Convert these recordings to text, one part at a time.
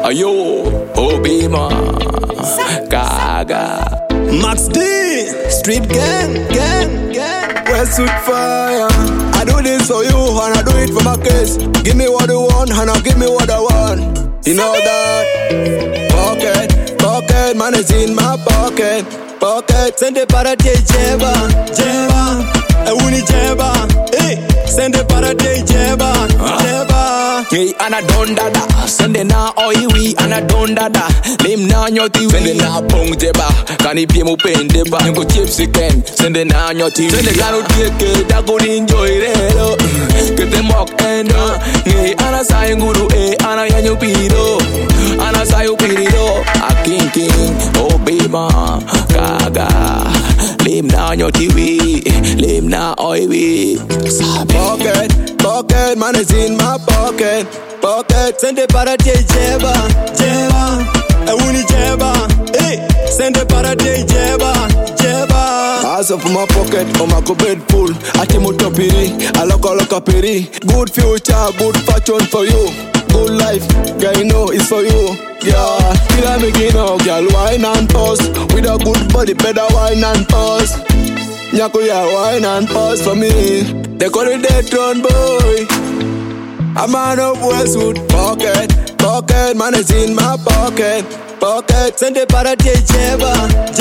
Ayo, Obima, Gaga, Max D, Street Gang. Westwood Fire. I do this for you and I do it for my kids. Give me what you want and I'll give me what I want. You know that? Pocket, man is in my pocket. Sende para jeba, uni jeba, sende para jeba. Hey, anadonda da, sende na oiwi, anadonda da, lim na nyoti, sende na pong jeba, kani pie mo pende ba, nko chips ken, sende na nyoti, sende gano tieke, da go enjoy relo, kete mok endo, hey, ana sayo nguru, ana yanyo pido, ana sayo pido, a king, Obima, Gaga, lim na nyoti wi, lim na oiwi, Pocket, man is in my pocket. Sende para jeba, uni jeba, sende para jeba. As of my pocket, my bed full. Ati piri, aloka piri. Good future, good fortune for you. Good life, girl, you know it's for you. Yeah, till I begin now, girl, wine and pause. With a good body, better wine and pause. Nyako ya wine and pause for me. They call it the throne boy. A man of Westwood. Pocket, man is in my pocket. Sende para jeba,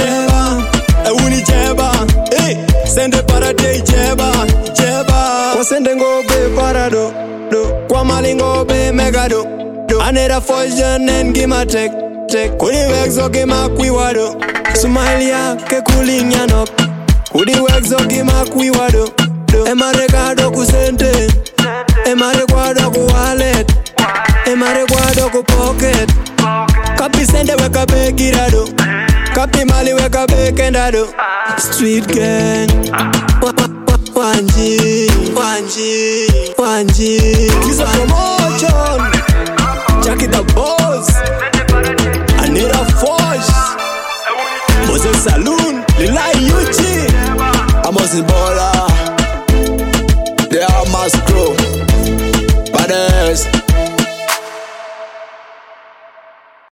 uni jeba, sende para jeba. Kwa sende ngobe parado, kwa mali ngobe megado. Anera fortune and give my tech. Kuni wexo gima kwiwado. Somalia ke kulinya nok. Kuni wexo gima kwiwado. Emarekado kusente, emarekwado ku wallet, emarekwado ku pocket. Kapi sende weka bekirado, kapi mali weka bekendado. Street Gang, Wanji. Kiss a promotion, Jackie the boss, Anita Fosh, Moses Saloon, Lila Yuchi, Amos Bola. They are must grow. Brothers.